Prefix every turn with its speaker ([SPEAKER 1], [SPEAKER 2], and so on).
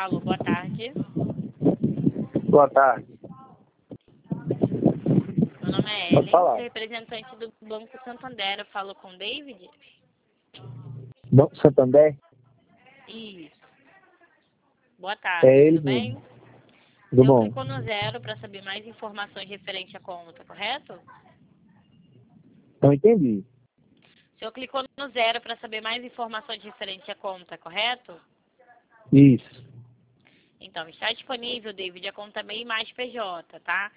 [SPEAKER 1] Alô, boa tarde.
[SPEAKER 2] Boa tarde.
[SPEAKER 1] Meu nome é
[SPEAKER 2] Pode
[SPEAKER 1] Ellen,
[SPEAKER 2] falar.
[SPEAKER 1] sou representante do Banco Santander. Eu falo com o David?
[SPEAKER 2] Banco Santander?
[SPEAKER 1] Isso. Boa tarde,
[SPEAKER 2] É ele
[SPEAKER 1] tudo
[SPEAKER 2] mesmo.
[SPEAKER 1] bem? O
[SPEAKER 2] Tudo
[SPEAKER 1] senhor
[SPEAKER 2] bom?
[SPEAKER 1] clicou no 0 para saber mais informações referente à conta, correto?
[SPEAKER 2] Não entendi.
[SPEAKER 1] O senhor clicou no 0 para saber mais informações referente à conta, correto?
[SPEAKER 2] Isso.
[SPEAKER 1] Então, está disponível, David, a conta MEI mais PJ, tá?